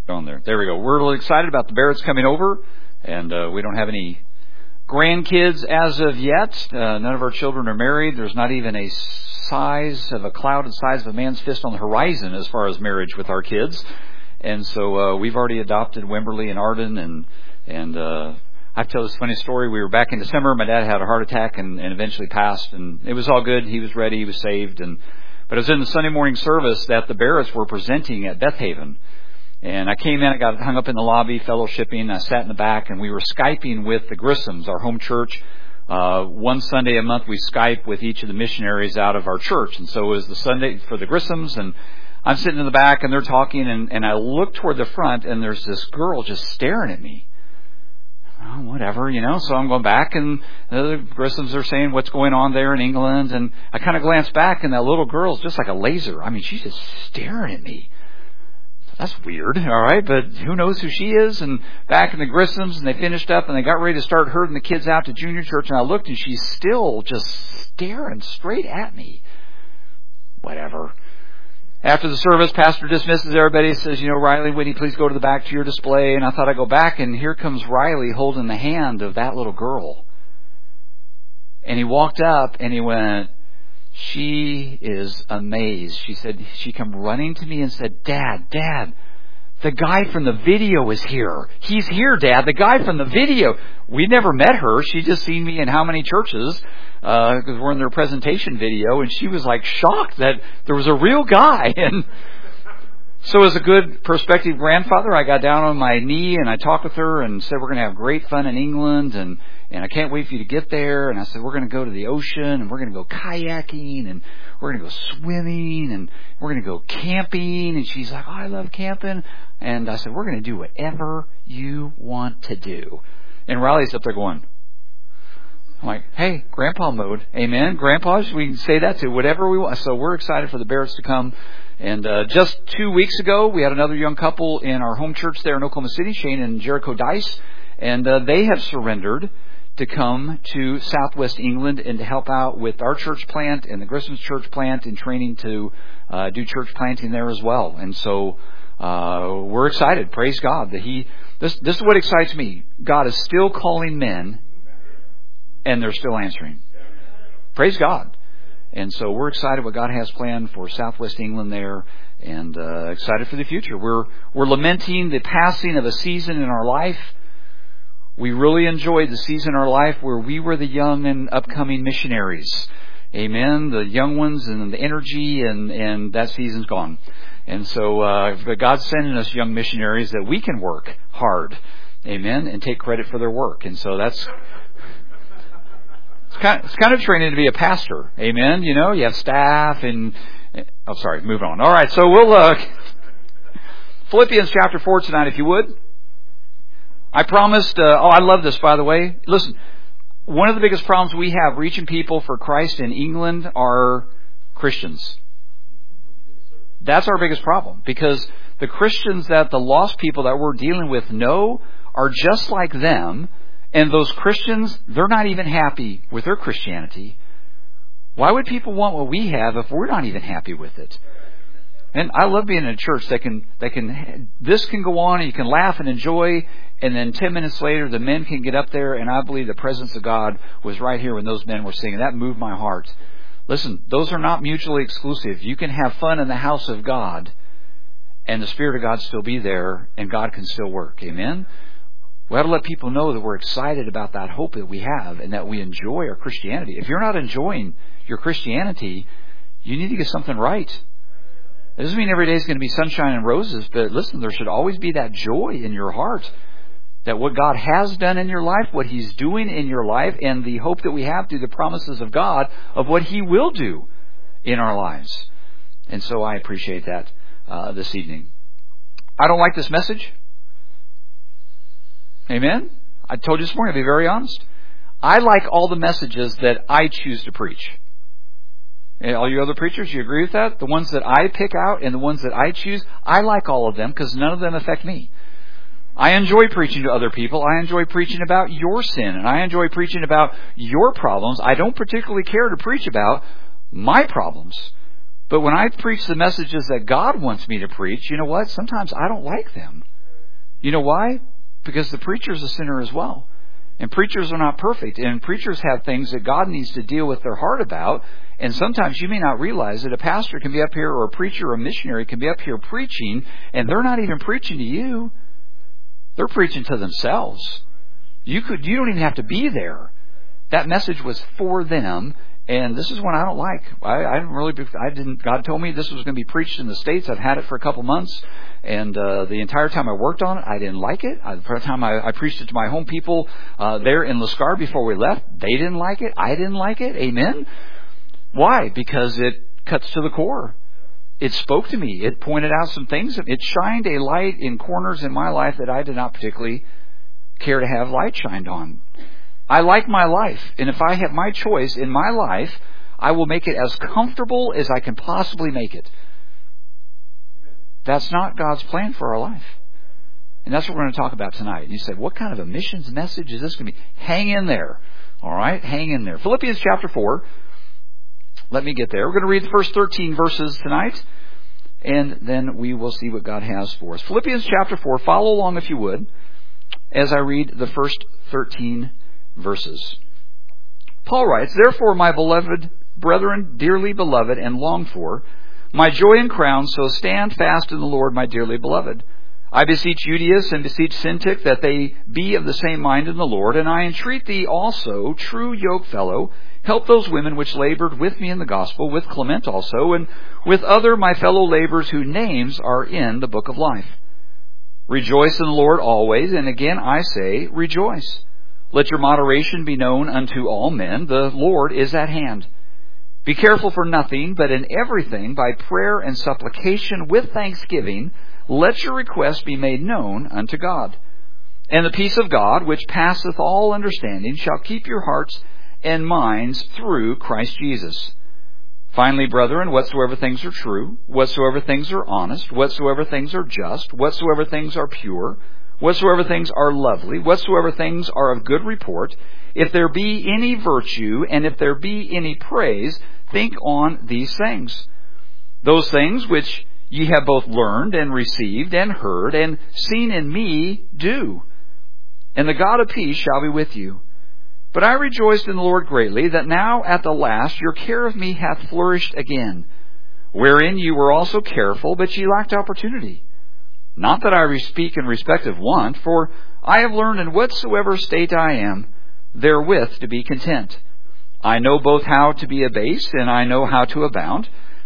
On there. There we go. We're really excited about the Barretts coming over, and we don't have any grandkids as of yet. None of our children are married. There's not even a size of a cloud the size of a man's fist on the horizon as far as marriage with our kids. And so we've already adopted Wimberly and Arden, and I've told this funny story. We were back in December. My dad had a heart attack and eventually passed, and it was all good. He was ready. He was saved. But it was in the Sunday morning service that the Barretts were presenting at Beth Haven. And I came in, I got hung up in the lobby, fellowshipping. I sat in the back, and we were Skyping with the Grissams, our home church. One Sunday a month, we Skype with each of the missionaries out of our church. And so it was the Sunday for the Grissams, and I'm sitting in the back, and they're talking, and I look toward the front, and there's this girl just staring at me. Oh, whatever, so I'm going back, and the Grissams are saying what's going on there in England, and I kind of glance back, and that little girl's just like a laser. I mean, she's just staring at me. That's weird, all right, but who knows who she is? And back in the Grissams, and they finished up, and they got ready to start herding the kids out to junior church, and I looked, and she's still just staring straight at me. Whatever. After the service, pastor dismisses everybody, says, Riley, would you please go to the back to your display? And I thought I'd go back, and here comes Riley holding the hand of that little girl. And he walked up, and he went, she is amazed. She said, she came running to me and said, Dad, the guy from the video is here. He's here, Dad, the guy from the video. We never met her. She just seen me in how many churches, because we're in their presentation video, and she was like shocked that there was a real guy. And so as a good prospective grandfather, I got down on my knee and I talked with her and said, we're going to have great fun in England, and I can't wait for you to get there. And I said, we're going to go to the ocean, and we're going to go kayaking, and we're going to go swimming, and we're going to go camping. And she's like, oh, I love camping. And I said, we're going to do whatever you want to do. And Riley's up there going, I'm like, hey, grandpa mode. Amen. Grandpas, we can say that to whatever we want. So we're excited for the Barretts to come. And just 2 weeks ago, we had another young couple in our home church there in Oklahoma City, Shane and Jericho Dice. And they have surrendered to come to Southwest England and to help out with our church plant and the Grissams church plant in training to do church planting there as well. And so we're excited. Praise God that this is what excites me. God is still calling men, and they're still answering. Praise God. And so we're excited what God has planned for Southwest England there, and excited for the future. We're lamenting the passing of a season in our life. We really enjoyed the season in our life where we were the young and upcoming missionaries. Amen. The young ones and the energy, and that season's gone. And so God's sending us young missionaries that we can work hard. Amen. And take credit for their work. And so it's kind of training to be a pastor. Amen. You have staff and... Oh, sorry. Move on. All right. So we'll... Philippians chapter 4 tonight, if you would. I promised... I love this, by the way. Listen, one of the biggest problems we have reaching people for Christ in England are Christians. That's our biggest problem. Because the Christians that the lost people that we're dealing with know are just like them. And those Christians, they're not even happy with their Christianity. Why would people want what we have if we're not even happy with it? And I love being in a church that can this can go on and you can laugh and enjoy, and then 10 minutes later the men can get up there, and I believe the presence of God was right here when those men were singing. That moved my heart. Listen, those are not mutually exclusive. You can have fun in the house of God, and the Spirit of God still be there, and God can still work. Amen? We ought to let people know that we're excited about that hope that we have and that we enjoy our Christianity. If you're not enjoying your Christianity, you need to get something right. It doesn't mean every day is going to be sunshine and roses, but listen, there should always be that joy in your heart that what God has done in your life, what He's doing in your life, and the hope that we have through the promises of God of what He will do in our lives. And so I appreciate that this evening. I don't like this message. Amen? I told you this morning, I'll be very honest. I like all the messages that I choose to preach. And all you other preachers, you agree with that? The ones that I pick out and the ones that I choose, I like all of them because none of them affect me. I enjoy preaching to other people. I enjoy preaching about your sin, and I enjoy preaching about your problems. I don't particularly care to preach about my problems. But when I preach the messages that God wants me to preach, you know what? Sometimes I don't like them. You know why? Because the preacher's a sinner as well. And preachers are not perfect. And preachers have things that God needs to deal with their heart about. And sometimes you may not realize that a pastor can be up here, or a preacher or a missionary can be up here preaching, and they're not even preaching to you. They're preaching to themselves. You don't even have to be there. That message was for them. And this is one I don't like. God told me this was going to be preached in the States. I've had it for a couple months. And the entire time I worked on it, I didn't like it. The time I preached it to my home people there in Lascar before we left, they didn't like it. I didn't like it. Amen? Why? Because it cuts to the core. It spoke to me. It pointed out some things. It shined a light in corners in my life that I did not particularly care to have light shined on. I like my life, and if I have my choice in my life, I will make it as comfortable as I can possibly make it. That's not God's plan for our life. And that's what we're going to talk about tonight. You said, what kind of a missions message is this going to be? Hang in there. All right? Hang in there. Philippians chapter 4. Let me get there. We're going to read the first 13 verses tonight, and then we will see what God has for us. Philippians chapter 4. Follow along if you would as I read the first 13 verses. Paul writes, "Therefore, my beloved brethren, dearly beloved and longed for, my joy and crown, so stand fast in the Lord, my dearly beloved. I beseech Euodias and beseech Syntyche that they be of the same mind in the Lord, and I entreat thee also, true yokefellow, help those women which labored with me in the gospel, with Clement also, and with other my fellow laborers whose names are in the book of life. Rejoice in the Lord always, and again I say, rejoice. Let your moderation be known unto all men. The Lord is at hand. Be careful for nothing, but in everything, by prayer and supplication with thanksgiving, let your requests be made known unto God. And the peace of God, which passeth all understanding, shall keep your hearts and minds through Christ Jesus. Finally, brethren, whatsoever things are true, whatsoever things are honest, whatsoever things are just, whatsoever things are pure, whatsoever things are lovely, whatsoever things are of good report, if there be any virtue, and if there be any praise, think on these things. Those things which ye have both learned and received and heard and seen in me, do. And the God of peace shall be with you. But I rejoiced in the Lord greatly, that now at the last your care of me hath flourished again, wherein you were also careful, but ye lacked opportunity. Not that I speak in respect of want, for I have learned in whatsoever state I am, therewith to be content. I know both how to be abased, and I know how to abound.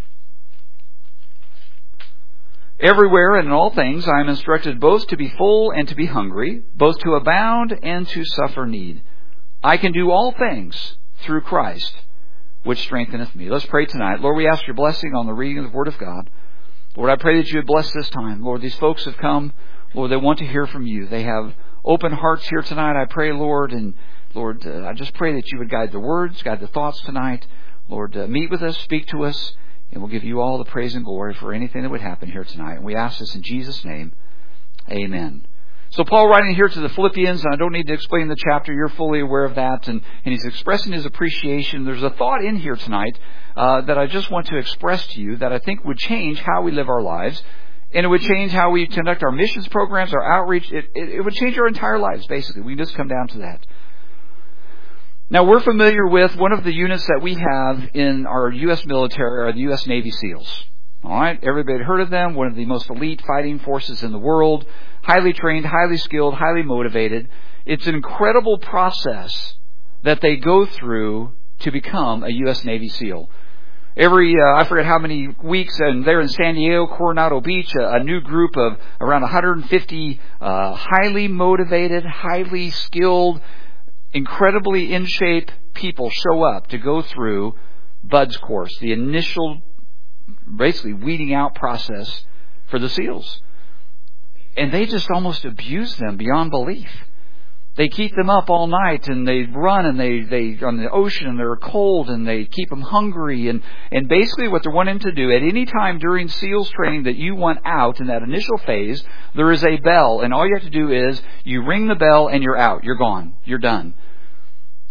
Everywhere and in all things I am instructed both to be full and to be hungry, both to abound and to suffer need. I can do all things through Christ, which strengtheneth me." Let's pray tonight. Lord, we ask your blessing on the reading of the Word of God. Lord, I pray that you would bless this time. Lord, these folks have come. Lord, they want to hear from you. They have open hearts here tonight. I pray, Lord, and Lord, I just pray that you would guide the words, guide the thoughts tonight. Lord, meet with us, speak to us, and we'll give you all the praise and glory for anything that would happen here tonight. And we ask this in Jesus' name. Amen. So Paul writing here to the Philippians, and I don't need to explain the chapter, you're fully aware of that, and he's expressing his appreciation. There's a thought in here tonight that I just want to express to you that I think would change how we live our lives, and it would change how we conduct our missions programs, our outreach. It would change our entire lives, basically. We can just come down to that. Now, we're familiar with one of the units that we have in our U.S. military, are the U.S. Navy SEALs. All right, everybody heard of them, one of the most elite fighting forces in the world, highly trained, highly skilled, highly motivated. It's an incredible process that they go through to become a U.S. Navy SEAL. I forget how many weeks, and they're in San Diego, Coronado Beach, a new group of around 150 highly motivated, highly skilled, incredibly in shape people show up to go through BUDS course, the initial basically weeding out process for the SEALs. And they just almost abuse them beyond belief. They keep them up all night, and they run, and they on the ocean, and they're cold, and they keep them hungry. And basically what they're wanting to do at any time during SEALs training that you want out in that initial phase, there is a bell, and all you have to do is you ring the bell and you're out. You're gone. You're done.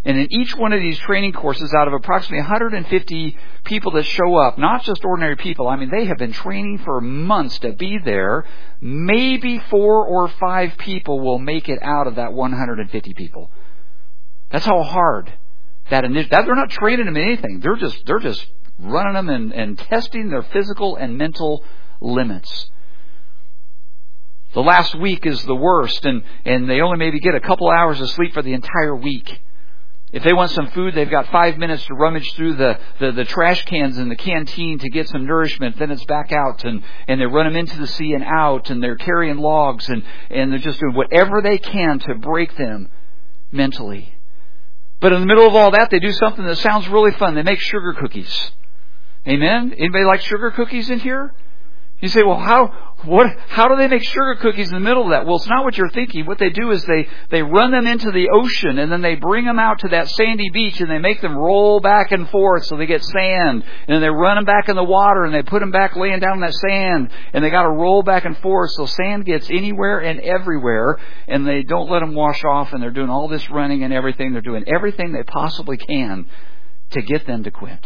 And in each one of these training courses, out of approximately 150 people that show up, not just ordinary people, I mean, they have been training for months to be there. Maybe 4 or 5 people will make it out of that 150 people. That's how hard that they're not training them in anything. They're just running them and testing their physical and mental limits. The last week is the worst, and they only maybe get a couple hours of sleep for the entire week. If they want some food, they've got 5 minutes to rummage through the trash cans in the canteen to get some nourishment. Then it's back out, and they run them into the sea and out, and they're carrying logs, and they're just doing whatever they can to break them mentally. But in the middle of all that, they do something that sounds really fun. They make sugar cookies. Amen? Anybody like sugar cookies in here? You say, well, how do they make sugar cookies in the middle of that? Well, it's not what you're thinking. What they do is they run them into the ocean, and then they bring them out to that sandy beach, and they make them roll back and forth so they get sand. And then they run them back in the water, and they put them back laying down in that sand, and they got to roll back and forth so sand gets anywhere and everywhere, and they don't let them wash off, and they're doing all this running and everything. They're doing everything they possibly can to get them to quit.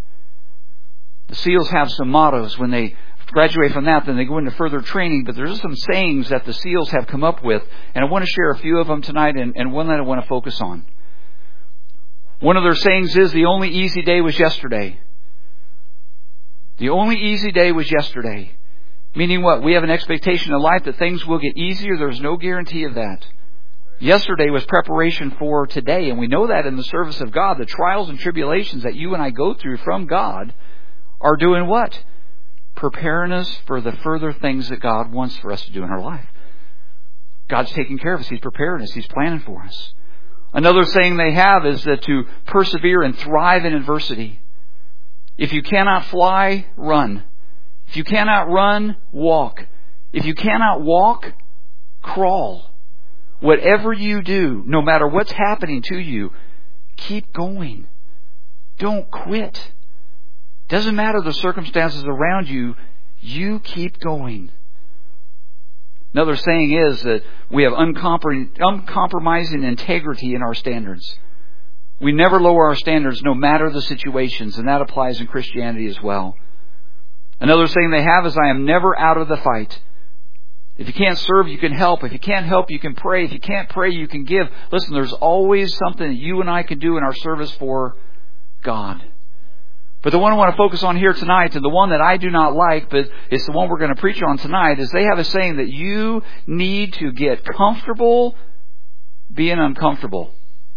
The SEALs have some mottos. When they graduate from that, then they go into further training, but there's some sayings that the SEALs have come up with, and I want to share a few of them tonight, and one that I want to focus on. One of their sayings is, the only easy day was yesterday. The only easy day was yesterday. Meaning what? We have an expectation in life that things will get easier. There's no guarantee of that. Yesterday was preparation for today, and we know that in the service of God. The trials and tribulations that you and I go through from God are doing what? Preparing us for the further things that God wants for us to do in our life. God's taking care of us. He's preparing us. He's planning for us. Another saying they have is that to persevere and thrive in adversity. If you cannot fly, run. If you cannot run, walk. If you cannot walk, crawl. Whatever you do, no matter what's happening to you, keep going. Don't quit. Doesn't matter the circumstances around you, you keep going. Another saying is that we have uncompromising integrity in our standards. We never lower our standards no matter the situations, and that applies in Christianity as well. Another saying they have is, I am never out of the fight. If you can't serve, you can help. If you can't help, you can pray. If you can't pray, you can give. Listen, there's always something that you and I can do in our service for God. But the one I want to focus on here tonight, and the one that I do not like, but it's the one we're going to preach on tonight, is they have a saying that you need to get comfortable being uncomfortable.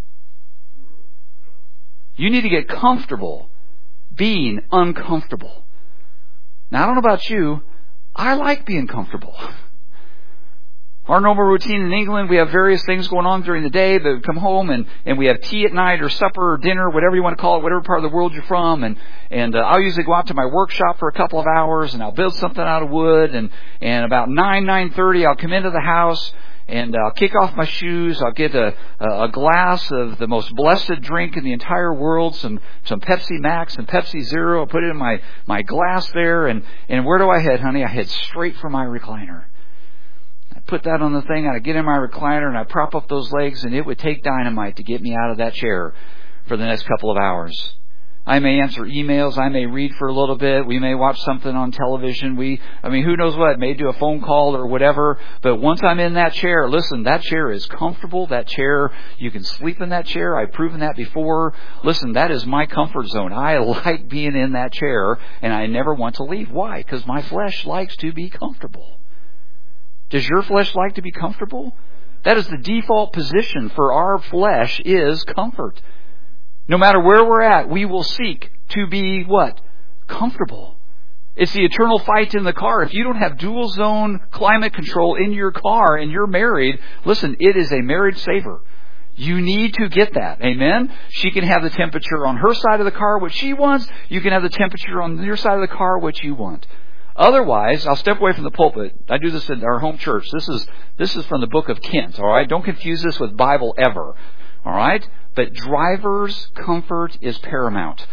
You need to get comfortable being uncomfortable. Now, I don't know about you, I like being comfortable. Our normal routine in England, we have various things going on during the day. They come home and we have tea at night or supper or dinner, whatever you want to call it, whatever part of the world you're from. And I'll usually go out to my workshop for a couple of hours, and I'll build something out of wood. And about 9:30, I'll come into the house and I'll kick off my shoes. I'll get a glass of the most blessed drink in the entire world, some Pepsi Max and Pepsi Zero. I'll put it in my glass there. And where do I head, honey? I head straight for my recliner. I put that on the thing, and I get in my recliner, and I prop up those legs, and it would take dynamite to get me out of that chair for the next couple of hours. I may answer emails. I may read for a little bit. We may watch something on television. Who knows what? May do a phone call or whatever. But once I'm in that chair, listen, that chair is comfortable. That chair, you can sleep in that chair. I've proven that before. Listen, that is my comfort zone. I like being in that chair, and I never want to leave. Why? Because my flesh likes to be comfortable. Does your flesh like to be comfortable? That is the default position for our flesh, is comfort. No matter where we're at, we will seek to be what? Comfortable. It's the eternal fight in the car. If you don't have dual zone climate control in your car and you're married, listen, it is a marriage saver. You need to get that. Amen? She can have the temperature on her side of the car, what she wants. You can have the temperature on your side of the car, what you want. Otherwise, I'll step away from the pulpit. I do this in our home church. This is from the book of Kent, all right? Don't confuse this with Bible ever, all right? But driver's comfort is paramount.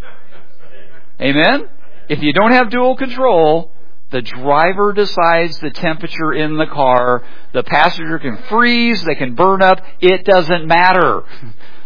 Amen? If you don't have dual control, the driver decides the temperature in the car. The passenger can freeze. They can burn up. It doesn't matter.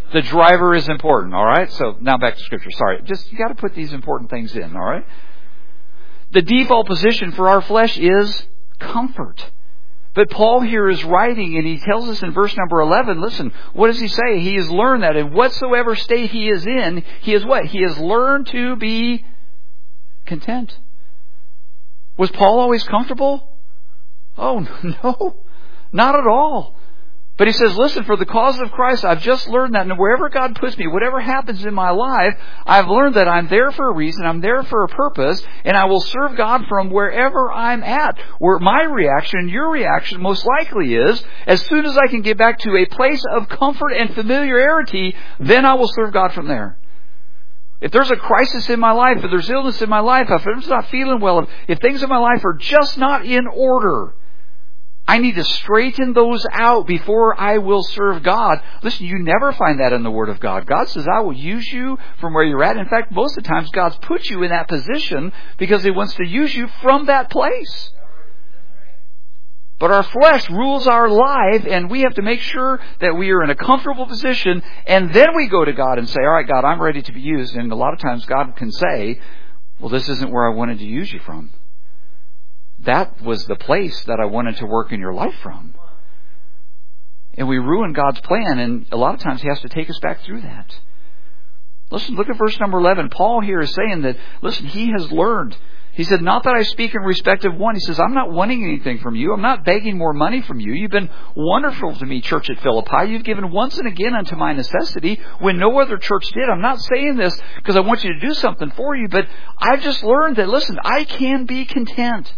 The driver is important, all right? So now back to Scripture. Sorry. You got to put these important things in, all right? The default position for our flesh is comfort. But Paul here is writing, and he tells us in verse number 11, listen, what does he say? He has learned that in whatsoever state he is in, he is what? He has learned to be content. Was Paul always comfortable? Oh, no, not at all. But he says, listen, for the cause of Christ, I've just learned that wherever God puts me, whatever happens in my life, I've learned that I'm there for a reason, I'm there for a purpose, and I will serve God from wherever I'm at. Where my reaction, your reaction most likely is, as soon as I can get back to a place of comfort and familiarity, then I will serve God from there. If there's a crisis in my life, if there's illness in my life, if I'm not feeling well, if things in my life are just not in order, I need to straighten those out before I will serve God. Listen, you never find that in the Word of God. God says, I will use you from where you're at. In fact, most of the times God's put you in that position because He wants to use you from that place. But our flesh rules our life, and we have to make sure that we are in a comfortable position, and then we go to God and say, all right, God, I'm ready to be used. And a lot of times God can say, well, this isn't where I wanted to use you from. That was the place that I wanted to work in your life from. And we ruin God's plan, and a lot of times He has to take us back through that. Listen, look at verse number 11. Paul here is saying that, listen, he has learned. He said, not that I speak in respect of one. He says, I'm not wanting anything from you. I'm not begging more money from you. You've been wonderful to me, church at Philippi. You've given once and again unto my necessity when no other church did. I'm not saying this because I want you to do something for you, but I've just learned that, listen, I can be content.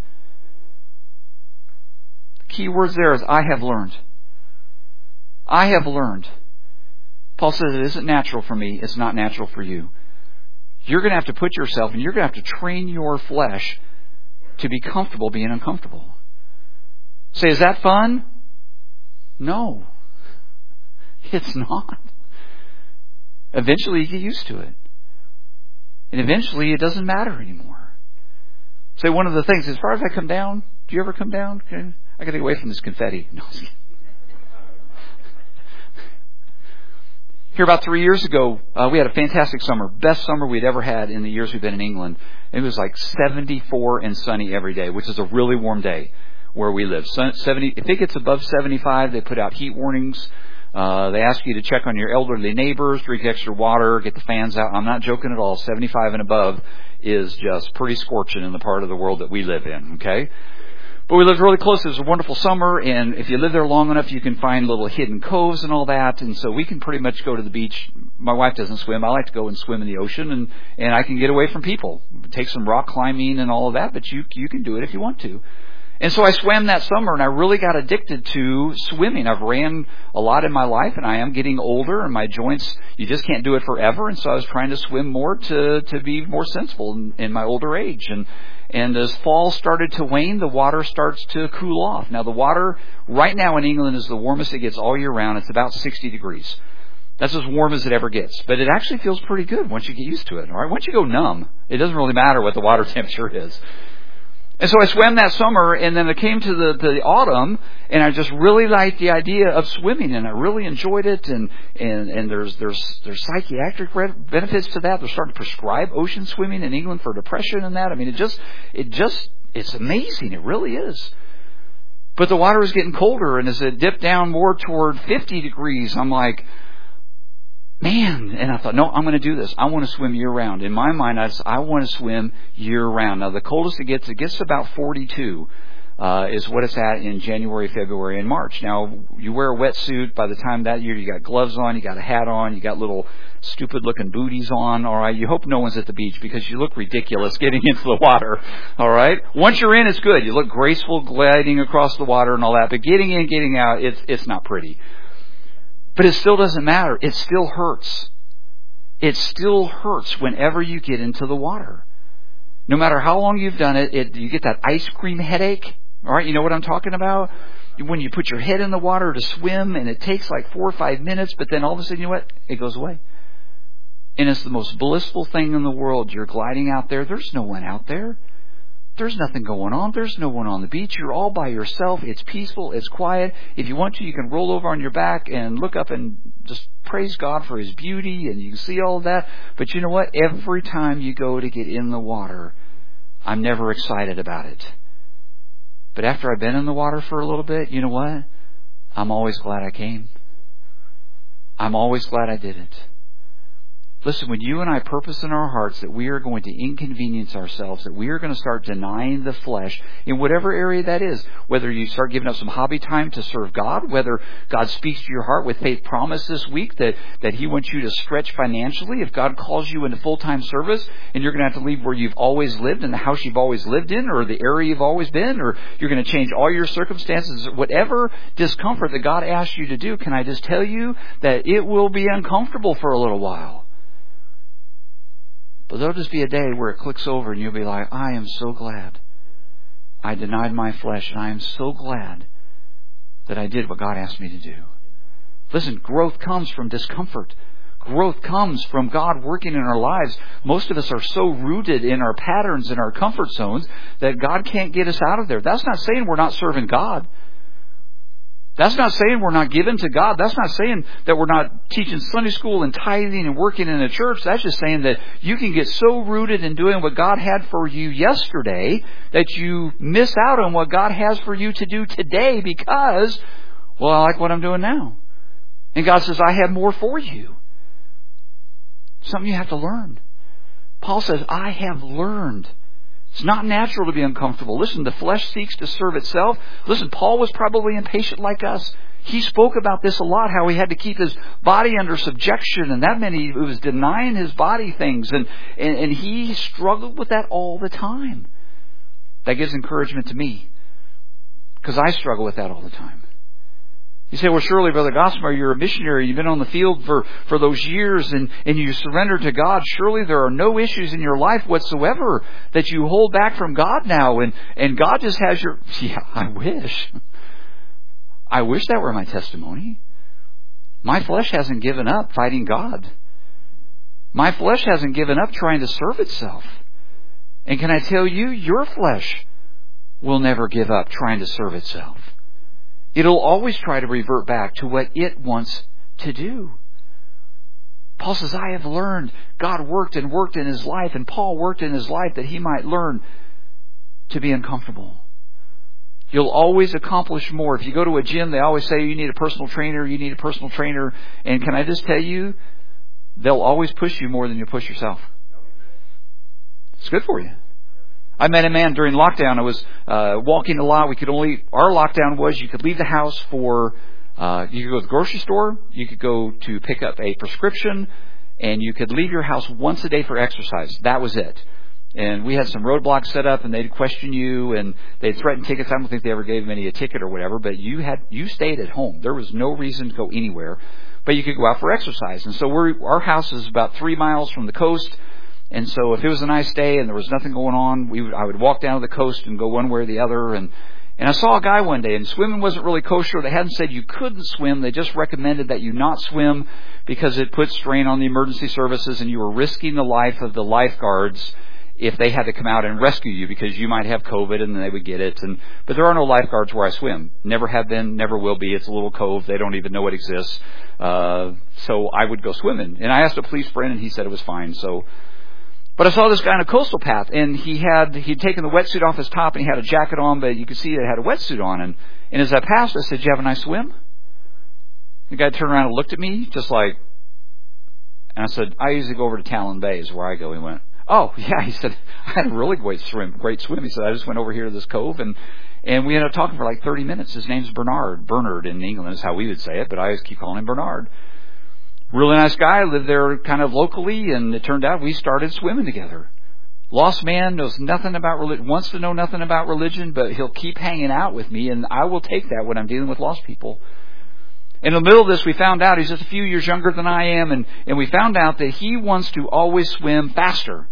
Key words there is, I have learned. I have learned. Paul says it isn't natural for me. It's not natural for you. You're going to have to put yourself, and you're going to have to train your flesh to be comfortable being uncomfortable. Say, is that fun? No. It's not. Eventually you get used to it. And eventually it doesn't matter anymore. Say, one of the things, as far as I come down, do you ever come down? Okay. I got to get away from this confetti. No. Here about 3 years ago, we had a fantastic summer. Best summer we'd ever had in the years we've been in England. It was like 74 and sunny every day, which is a really warm day where we live. If it gets above 75, they put out heat warnings. They ask you to check on your elderly neighbors, drink extra water, get the fans out. I'm not joking at all. 75 and above is just pretty scorching in the part of the world that we live in, okay? But we lived really close. It was a wonderful summer, and if you live there long enough, you can find little hidden coves and all that, and so we can pretty much go to the beach. My wife doesn't swim. I like to go and swim in the ocean, and I can get away from people. Take some rock climbing and all of that, but you can do it if you want to. And so I swam that summer, and I really got addicted to swimming. I've ran a lot in my life, and I am getting older, and my joints, you just can't do it forever, and so I was trying to swim more to be more sensible in my older age. And as fall started to wane, the water starts to cool off. Now, the water right now in England is the warmest it gets all year round. It's about 60 degrees. That's as warm as it ever gets. But it actually feels pretty good once you get used to it. All right? Once you go numb, it doesn't really matter what the water temperature is. And so I swam that summer, and then it came to the autumn, and I just really liked the idea of swimming, and I really enjoyed it. And there's psychiatric benefits to that. They're starting to prescribe ocean swimming in England for depression and that. I mean, it's amazing. It really is. But the water was getting colder, and as it dipped down more toward 50 degrees, I'm like, man, and I thought, no, I'm going to do this. I want to swim year-round. In my mind, I want to swim year-round. Now, the coldest it gets to about 42 is what it's at in January, February, and March. Now, you wear a wetsuit. By the time that year, you got gloves on, you got a hat on, you got little stupid-looking booties on, all right? You hope no one's at the beach because you look ridiculous getting into the water, all right? Once you're in, it's good. You look graceful gliding across the water and all that, but getting in, getting out, it's not pretty. But it still doesn't matter. It still hurts. It still hurts whenever you get into the water. No matter how long you've done it, you get that ice cream headache. All right, you know what I'm talking about? When you put your head in the water to swim, and it takes like 4 or 5 minutes, but then all of a sudden, you know what? It goes away. And it's the most blissful thing in the world. You're gliding out there. There's no one out there. There's nothing going on. There's no one on the beach. You're all by yourself. It's peaceful. It's quiet. If you want to, you can roll over on your back and look up and just praise God for His beauty, and you can see all of that. But you know what? Every time you go to get in the water, I'm never excited about it. But after I've been in the water for a little bit, you know what? I'm always glad I came. I'm always glad I did it. Listen, when you and I purpose in our hearts that we are going to inconvenience ourselves, that we are going to start denying the flesh in whatever area that is, whether you start giving up some hobby time to serve God, whether God speaks to your heart with faith promise this week that He wants you to stretch financially, if God calls you into full-time service and you're going to have to leave where you've always lived and the house you've always lived in or the area you've always been, or you're going to change all your circumstances, whatever discomfort that God asks you to do, can I just tell you that it will be uncomfortable for a little while. But there'll just be a day where it clicks over and you'll be like, I am so glad I denied my flesh, and I am so glad that I did what God asked me to do. Listen, growth comes from discomfort. Growth comes from God working in our lives. Most of us are so rooted in our patterns and our comfort zones that God can't get us out of there. That's not saying we're not serving God. That's not saying we're not given to God. That's not saying that we're not teaching Sunday school and tithing and working in a church. That's just saying that you can get so rooted in doing what God had for you yesterday that you miss out on what God has for you to do today because, well, I like what I'm doing now. And God says, I have more for you. Something you have to learn. Paul says, I have learned. It's not natural to be uncomfortable. Listen, the flesh seeks to serve itself. Listen, Paul was probably impatient like us. He spoke about this a lot, how he had to keep his body under subjection, and that meant he was denying his body things, and he struggled with that all the time. That gives encouragement to me, because I struggle with that all the time. You say, well, surely, Brother Gossamer, you're a missionary. You've been on the field for those years and you surrendered to God. Surely there are no issues in your life whatsoever that you hold back from God now. And God just has your... Yeah, I wish. I wish that were my testimony. My flesh hasn't given up fighting God. My flesh hasn't given up trying to serve itself. And can I tell you, your flesh will never give up trying to serve itself. It'll always try to revert back to what it wants to do. Paul says, I have learned. God worked and worked in his life, and Paul worked in his life that he might learn to be uncomfortable. You'll always accomplish more. If you go to a gym, they always say you need a personal trainer, you need a personal trainer. And can I just tell you, they'll always push you more than you push yourself. It's good for you. I met a man during lockdown. I was walking a lot. Our lockdown was you could leave the house for, you could go to the grocery store, you could go to pick up a prescription, and you could leave your house once a day for exercise. That was it. And we had some roadblocks set up, and they'd question you, and they'd threaten tickets. I don't think they ever gave any a ticket or whatever, but you stayed at home. There was no reason to go anywhere, but you could go out for exercise. And so our house is about 3 miles from the coast. And so if it was a nice day and there was nothing going on, I would walk down to the coast and go one way or the other. And I saw a guy one day, and swimming wasn't really kosher. They hadn't said you couldn't swim. They just recommended that you not swim because it put strain on the emergency services and you were risking the life of the lifeguards if they had to come out and rescue you because you might have COVID and they would get it. But there are no lifeguards where I swim. Never have been, never will be. It's a little cove. They don't even know it exists. So I would go swimming. And I asked a police friend, and he said it was fine. But I saw this guy on a coastal path, and he'd taken the wetsuit off his top, and he had a jacket on, but you could see it had a wetsuit on. And as I passed, I said, "Did you have a nice swim?" The guy turned around and looked at me, just like, and I said, "I usually go over to Talon Bay is where I go." He went, "Oh, yeah." He said, "I had a really great swim. He said, "I just went over here to this cove, and we ended up talking for like 30 minutes. His name's Bernard. Bernard in England is how we would say it, but I always keep calling him Bernard. Really nice guy, lived there kind of locally, and it turned out we started swimming together. Lost man, knows nothing about religion, wants to know nothing about religion, but he'll keep hanging out with me, and I will take that when I'm dealing with lost people. In the middle of this, we found out he's just a few years younger than I am, and we found out that he wants to always swim faster.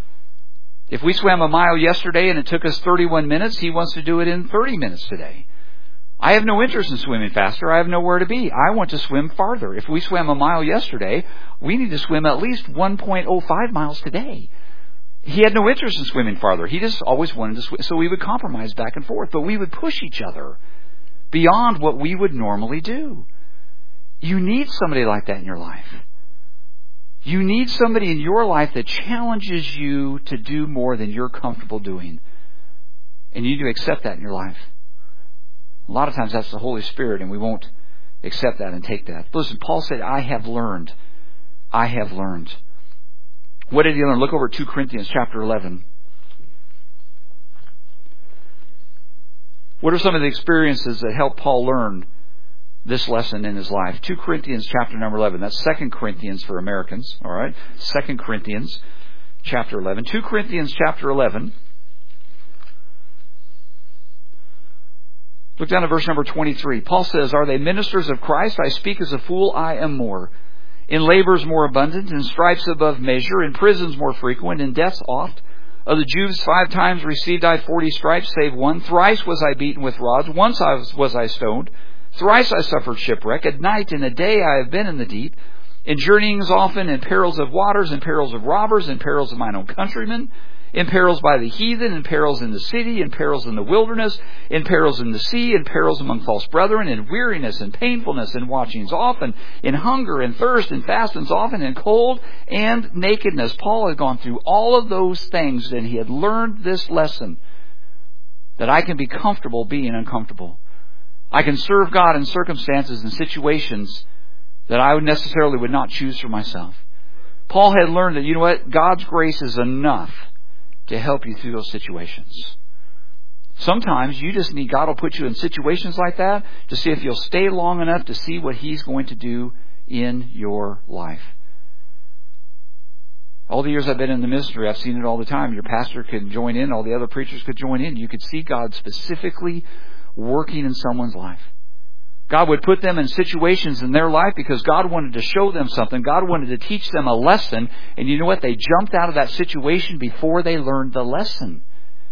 If we swam a mile yesterday and it took us 31 minutes, he wants to do it in 30 minutes today. I have no interest in swimming faster. I have nowhere to be. I want to swim farther. If we swam a mile yesterday, we need to swim at least 1.05 miles today. He had no interest in swimming farther. He just always wanted to swim. So we would compromise back and forth, but we would push each other beyond what we would normally do. You need somebody like that in your life. You need somebody in your life that challenges you to do more than you're comfortable doing. And you need to accept that in your life. A lot of times that's the Holy Spirit, and we won't accept that and take that. Listen, Paul said, I have learned. I have learned. What did he learn? Look over at 2 Corinthians chapter 11. What are some of the experiences that helped Paul learn this lesson in his life? 2 Corinthians chapter number 11. That's 2 Corinthians for Americans. All right? 2 Corinthians chapter 11. 2 Corinthians chapter 11. Look down at verse number 23. Paul says, Are they ministers of Christ? I speak as a fool, I am more. In labors more abundant, in stripes above measure, in prisons more frequent, in deaths oft. Of the Jews 5 times received I 40 stripes, save one. Thrice was I beaten with rods. Once was I stoned. Thrice I suffered shipwreck. At night and a day I have been in the deep. In journeyings often, in perils of waters, in perils of robbers, in perils of mine own countrymen. In perils by the heathen, in perils in the city, in perils in the wilderness, in perils in the sea, in perils among false brethren, in weariness and painfulness, in watchings often, in hunger and thirst, in fastings often, in cold and nakedness. Paul had gone through all of those things, and he had learned this lesson, that I can be comfortable being uncomfortable. I can serve God in circumstances and situations that I necessarily would not choose for myself. Paul had learned that, you know what, God's grace is enough to help you through those situations. Sometimes you just need, God will put you in situations like that to see if you'll stay long enough to see what He's going to do in your life. All the years I've been in the ministry, I've seen it all the time. Your pastor could join in, all the other preachers could join in. You could see God specifically working in someone's life. God would put them in situations in their life because God wanted to show them something. God wanted to teach them a lesson. And you know what? They jumped out of that situation before they learned the lesson.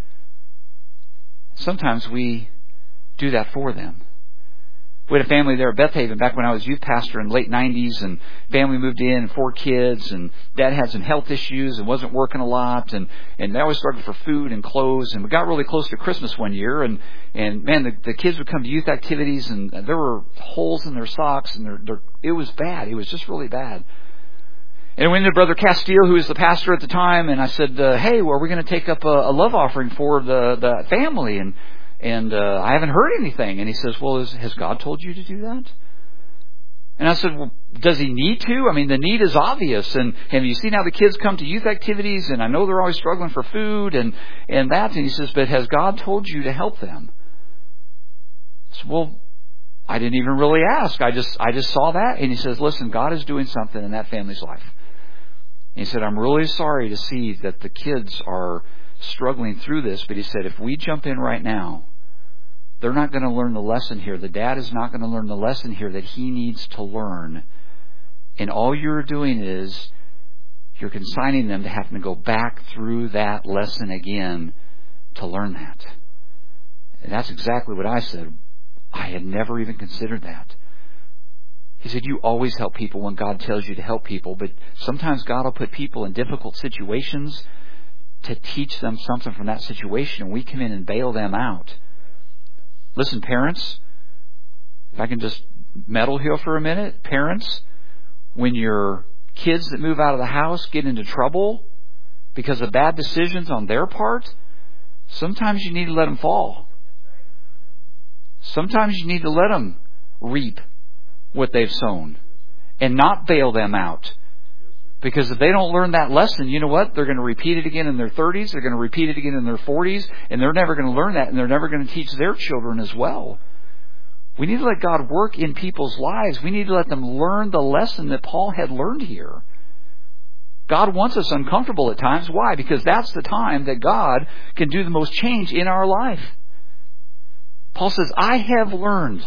Sometimes we do that for them. We had a family there at Beth Haven back when I was youth pastor in the late 90s, and family moved in, 4 kids, and Dad had some health issues and wasn't working a lot, and they always struggled for food and clothes, and we got really close to Christmas one year, and man, the kids would come to youth activities, and there were holes in their socks, and it was bad. It was just really bad. And I went to Brother Castile, who was the pastor at the time, and I said, hey, well, we're going to take up a love offering for the family, and I haven't heard anything. And he says, well, has God told you to do that? And I said, well, does He need to? I mean, the need is obvious. And have you seen how the kids come to youth activities? And I know they're always struggling for food and that. And he says, but has God told you to help them? I said, well, I didn't even really ask. I just saw that. And he says, listen, God is doing something in that family's life. And he said, I'm really sorry to see that the kids are struggling through this, but he said, if we jump in right now, they're not going to learn the lesson here. The dad is not going to learn the lesson here that he needs to learn. And all you're doing is you're consigning them to having to go back through that lesson again to learn that. And that's exactly what I said. I had never even considered that. He said, you always help people when God tells you to help people, but sometimes God will put people in difficult situations to teach them something from that situation, and we come in and bail them out. Listen, parents, if I can just meddle here for a minute. Parents, when your kids that move out of the house get into trouble because of bad decisions on their part, sometimes you need to let them fall. Sometimes you need to let them reap what they've sown and not bail them out. Because if they don't learn that lesson, you know what? They're going to repeat it again in their 30s. They're going to repeat it again in their 40s. And they're never going to learn that. And they're never going to teach their children as well. We need to let God work in people's lives. We need to let them learn the lesson that Paul had learned here. God wants us uncomfortable at times. Why? Because that's the time that God can do the most change in our life. Paul says, I have learned.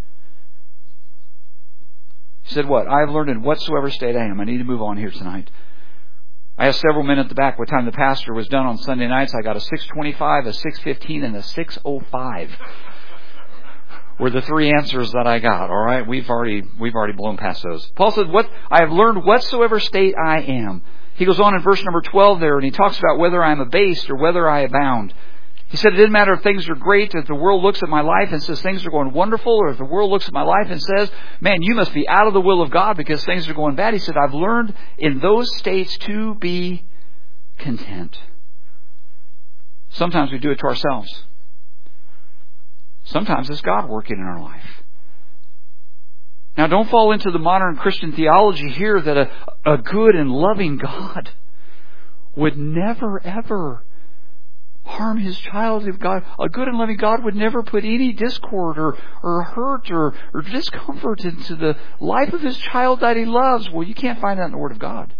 He said what? I have learned in whatsoever state I am. I need to move on here tonight. I asked several men at the back what time the pastor was done on Sunday nights. I got a 6:25, a 6:15, and a 6:05. Were the 3 answers that I got. All right, we've already blown past those. Paul said, "What I have learned whatsoever state I am." He goes on in verse number 12 there, and he talks about whether I am abased or whether I abound. He said it didn't matter if things are great, if the world looks at my life and says things are going wonderful, or if the world looks at my life and says, man, you must be out of the will of God because things are going bad. He said, I've learned in those states to be content. Sometimes we do it to ourselves. Sometimes it's God working in our life. Now, don't fall into the modern Christian theology here that a good and loving God would never, ever harm His child. If God, a good and loving God would never put any discord or hurt or discomfort into the life of His child that He loves. Well, you can't find that in the Word of God.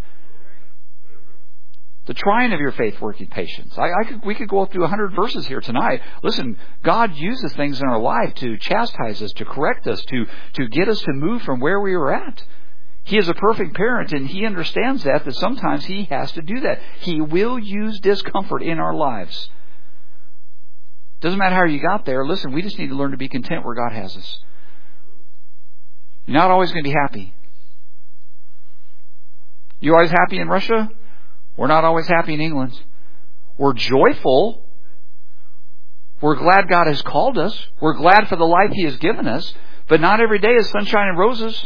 The trying of your faith working patience. We could go through 100 verses here tonight. Listen, God uses things in our life to chastise us, to correct us, to get us to move from where we were at. He is a perfect parent, and He understands that sometimes He has to do that. He will use discomfort in our lives. Doesn't matter how you got there. Listen, we just need to learn to be content where God has us. You're not always going to be happy. You always happy in Russia? We're not always happy in England. We're joyful. We're glad God has called us. We're glad for the life He has given us. But not every day is sunshine and roses.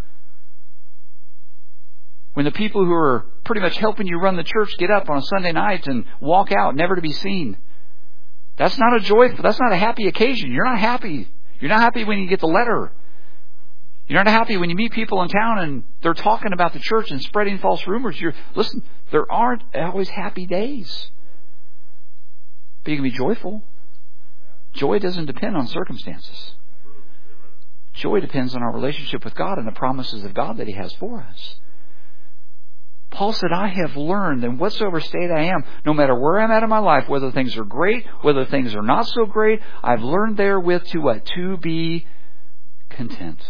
When the people who are pretty much helping you run the church get up on a Sunday night and walk out, never to be seen. That's not a joyful, that's not a happy occasion. You're not happy. You're not happy when you get the letter. You're not happy when you meet people in town and they're talking about the church and spreading false rumors. Listen, there aren't always happy days. But you can be joyful. Joy doesn't depend on circumstances. Joy depends on our relationship with God and the promises of God that He has for us. Paul said, I have learned in whatsoever state I am, no matter where I'm at in my life, whether things are great, whether things are not so great, I've learned therewith to what? To be content.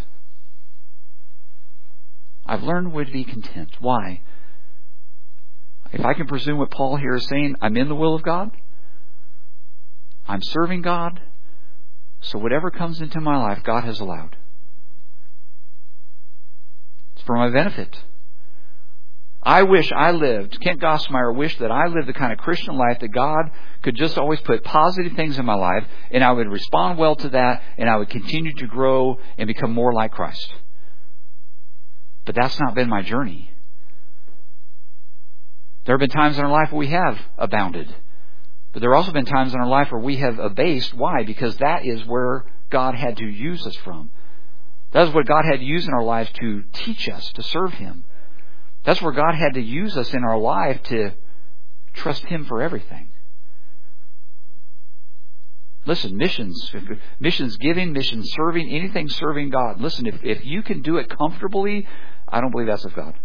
I've learned to be content. Why? If I can presume what Paul here is saying, I'm in the will of God. I'm serving God. So whatever comes into my life, God has allowed. It's for my benefit. I wish I lived, Kent Gossmeyer wished that I lived the kind of Christian life that God could just always put positive things in my life, and I would respond well to that, and I would continue to grow and become more like Christ. But that's not been my journey. There have been times in our life where we have abounded. But there have also been times in our life where we have abased. Why? Because that is where God had to use us from. That is what God had to use in our lives to teach us to serve Him. That's where God had to use us in our life to trust Him for everything. Listen, missions giving, missions serving, anything serving God. Listen, if you can do it comfortably, I don't believe that's of God.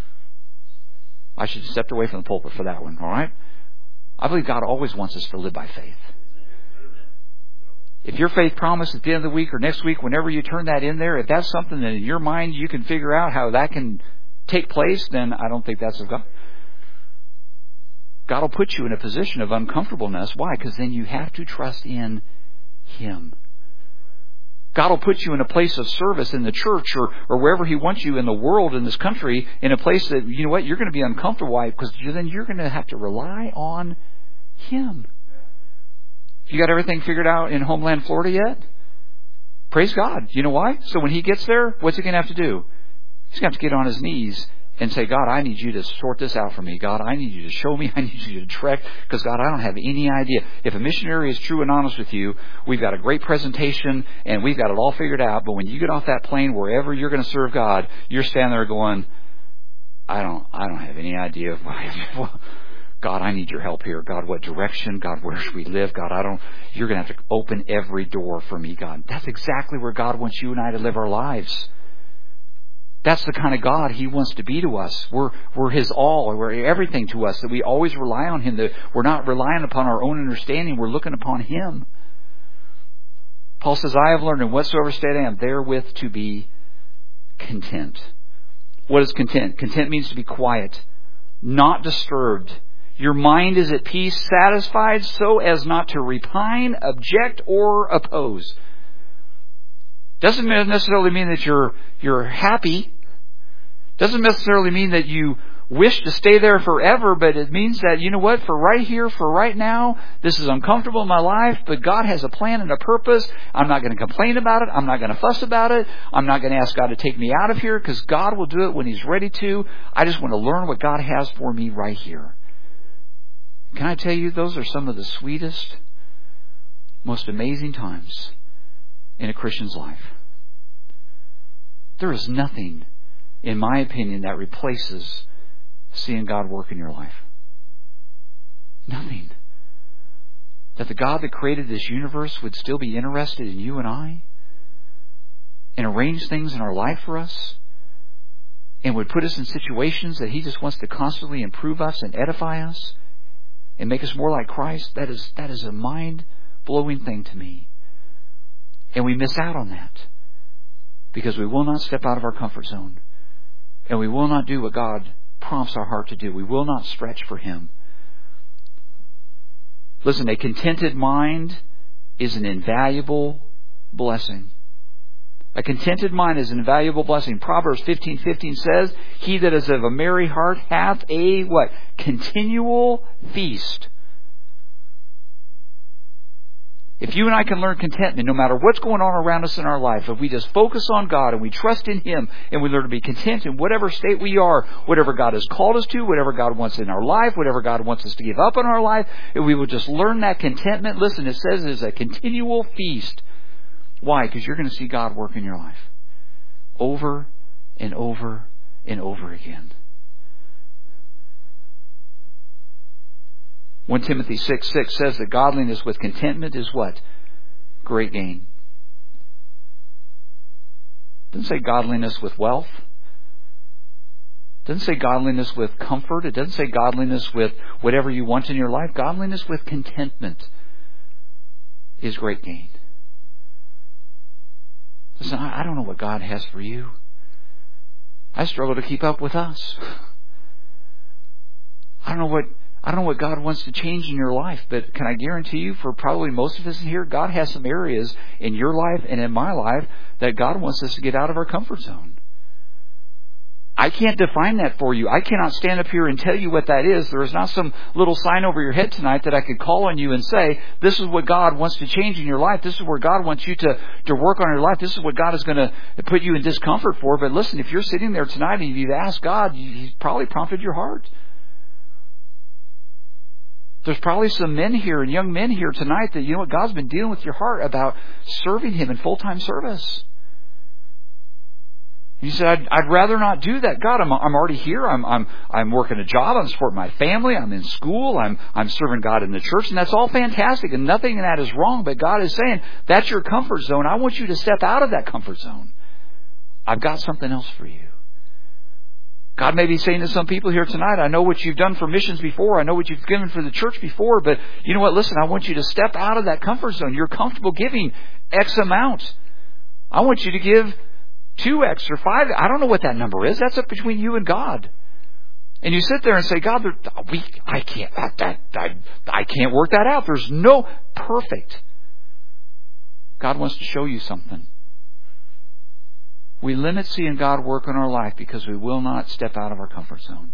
I should have stepped away from the pulpit for that one, all right? I believe God always wants us to live by faith. If your faith promise at the end of the week or next week, whenever you turn that in there, if that's something that in your mind you can figure out how that can take place, then I don't think that's of God. God will put you in a position of uncomfortableness. Why? Because then you have to trust in Him. God will put you in a place of service in the church or wherever He wants you in the world, in this country, in a place that, you know what, you're going to be uncomfortable. Why? Because then you're going to have to rely on Him. You got everything figured out in Homeland, Florida yet? Praise God. You know why? So when He gets there, what's He going to have to do? He's going to have to get on His knees and say, God, I need You to sort this out for me. God, I need You to show me. I need You to direct. Because, God, I don't have any idea. If a missionary is true and honest with you, we've got a great presentation and we've got it all figured out. But when you get off that plane, wherever you're going to serve God, you're standing there going, I don't have any idea. God, I need Your help here. God, what direction? God, where should we live? God, you're going to have to open every door for me, God. That's exactly where God wants you and I to live our lives. That's the kind of God He wants to be to us. We're His all. We're everything to us. That we always rely on Him. That we're not relying upon our own understanding. We're looking upon Him. Paul says, I have learned in whatsoever state I am, therewith to be content. What is content? Content means to be quiet, not disturbed. Your mind is at peace, satisfied so as not to repine, object, or oppose. Doesn't necessarily mean that you're happy. Doesn't necessarily mean that you wish to stay there forever, but it means that, you know what, for right here, for right now, this is uncomfortable in my life, but God has a plan and a purpose. I'm not going to complain about it. I'm not going to fuss about it. I'm not going to ask God to take me out of here, because God will do it when He's ready to. I just want to learn what God has for me right here. Can I tell you, those are some of the sweetest, most amazing times in a Christian's life. There is nothing, in my opinion, that replaces seeing God work in your life. Nothing. That the God that created this universe would still be interested in you and I, and arrange things in our life for us, and would put us in situations that He just wants to constantly improve us and edify us and make us more like Christ. That is a mind-blowing thing to me. And we miss out on that because we will not step out of our comfort zone, and we will not do what God prompts our heart to do. We will not stretch for Him. Listen, a contented mind is an invaluable blessing. A contented mind is an invaluable blessing. Proverbs 15:15 says, "He that is of a merry heart hath a" what? "Continual feast." If you and I can learn contentment, no matter what's going on around us in our life, if we just focus on God and we trust in Him and we learn to be content in whatever state we are, whatever God has called us to, whatever God wants in our life, whatever God wants us to give up in our life, if we will just learn that contentment, listen, it says it is a continual feast. Why? Because you're going to see God work in your life over and over and over again. 1 Timothy 6:6 says that godliness with contentment is what? Great gain. It doesn't say godliness with wealth. It doesn't say godliness with comfort. It doesn't say godliness with whatever you want in your life. Godliness with contentment is great gain. Listen, I don't know what God has for you. I struggle to keep up with us. I don't know what God wants to change in your life, but can I guarantee you, for probably most of us in here, God has some areas in your life and in my life that God wants us to get out of our comfort zone. I can't define that for you. I cannot stand up here and tell you what that is. There is not some little sign over your head tonight that I could call on you and say, this is what God wants to change in your life. This is where God wants you to work on your life. This is what God is going to put you in discomfort for. But listen, if you're sitting there tonight and you've asked God, He's probably prompted your heart. There's probably some men here and young men here tonight that, you know what, God's been dealing with your heart about serving Him in full-time service. You said, I'd rather not do that. God, I'm already here. I'm working a job. I'm supporting my family. I'm in school. I'm serving God in the church, and that's all fantastic, and nothing in that is wrong. But God is saying, that's your comfort zone. I want you to step out of that comfort zone. I've got something else for you. God may be saying to some people here tonight, I know what you've done for missions before. I know what you've given for the church before. But you know what? Listen, I want you to step out of that comfort zone. You're comfortable giving X amount. I want you to give 2X or 5. I don't know what that number is. That's up between you and God. And you sit there and say, God, I can't work that out. There's no perfect. God wants to show you something. We limit seeing God work in our life because we will not step out of our comfort zone.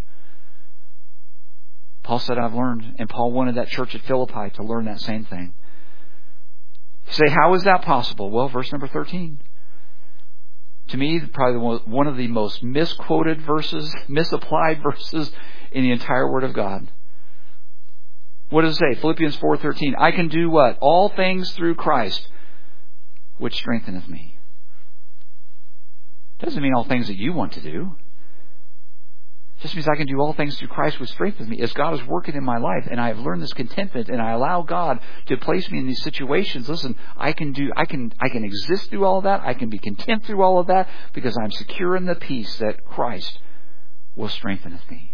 Paul said, I've learned, and Paul wanted that church at Philippi to learn that same thing. You say, how is that possible? Well, verse number 13. To me, probably one of the most misquoted verses, misapplied verses in the entire Word of God. What does it say? Philippians 4:13. I can do what? All things through Christ, which strengtheneth me. Doesn't mean all things that you want to do. It just means I can do all things through Christ which strengthens me. As God is working in my life and I have learned this contentment and I allow God to place me in these situations, listen, I can exist through all of that. I can be content through all of that because I'm secure in the peace that Christ will strengthen me.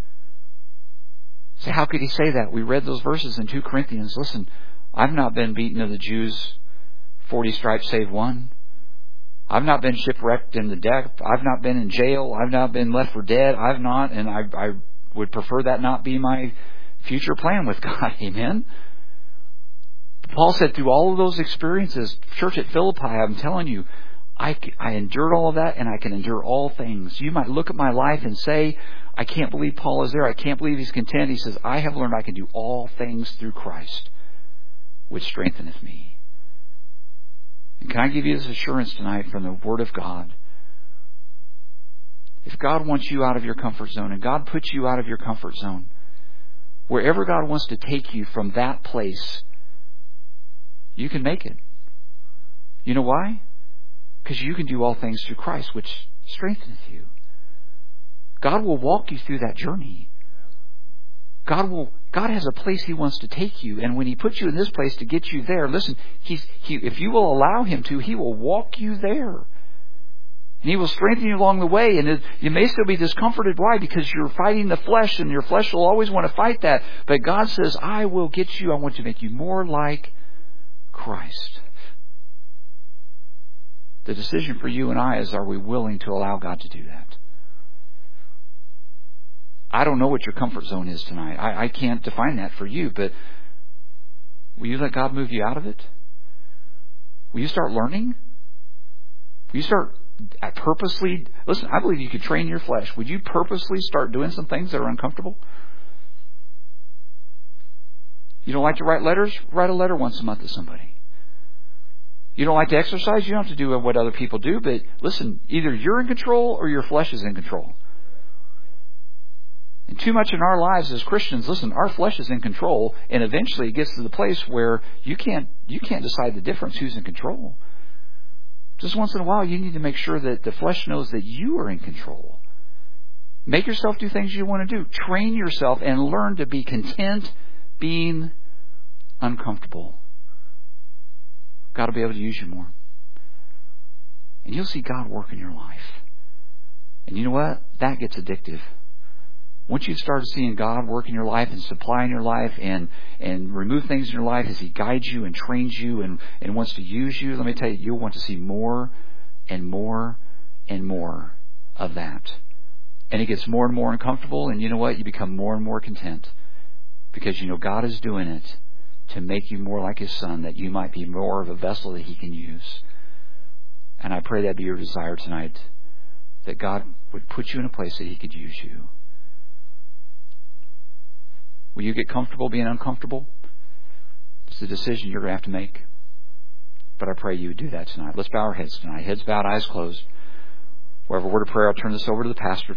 So how could he say that? We read those verses in 2 Corinthians. Listen, I've not been beaten of the Jews 40 stripes save one. I've not been shipwrecked in the deck. I've not been in jail. I've not been left for dead. I've not, and I would prefer that not be my future plan with God. Amen? Paul said through all of those experiences, church at Philippi, I'm telling you, I endured all of that, and I can endure all things. You might look at my life and say, I can't believe Paul is there. I can't believe he's content. He says, I have learned I can do all things through Christ, which strengtheneth me. And can I give you this assurance tonight from the Word of God? If God wants you out of your comfort zone, and God puts you out of your comfort zone, wherever God wants to take you from that place, you can make it. You know why? Because you can do all things through Christ, which strengtheneth you. God will walk you through that journey. God has a place He wants to take you, and when He puts you in this place to get you there, listen, if you will allow Him to, He will walk you there. And He will strengthen you along the way. And you may still be discomforted. Why? Because you're fighting the flesh, and your flesh will always want to fight that. But God says, I will get you. I want to make you more like Christ. The decision for you and I is, are we willing to allow God to do that? I don't know what your comfort zone is tonight. I can't define that for you. But will you let God move you out of it? Will you start learning? Will you start purposely, listen, I believe you could train your flesh. Would you purposely start doing some things that are uncomfortable? You don't like to write letters? Write a letter once a month to somebody. You don't like to exercise? You don't have to do what other people do, but listen, either you're in control or your flesh is in control. And too much in our lives as Christians, listen, our flesh is in control, and eventually it gets to the place where you can't decide the difference who's in control. Just once in a while, you need to make sure that the flesh knows that you are in control. Make yourself do things you want to do. Train yourself and learn to be content being uncomfortable. God will be able to use you more. And you'll see God work in your life. And you know what? That gets addictive. Once you start seeing God work in your life and supply in your life and remove things in your life as He guides you and trains you and wants to use you, let me tell you, you'll want to see more and more and more of that. And it gets more and more uncomfortable, and you know what? You become more and more content because you know God is doing it to make you more like His Son, that you might be more of a vessel that He can use. And I pray that be your desire tonight, that God would put you in a place that He could use you. Will you get comfortable being uncomfortable? It's a decision you're going to have to make. But I pray you would do that tonight. Let's bow our heads tonight. Heads bowed, eyes closed. Wherever word of prayer, I'll turn this over to the pastor.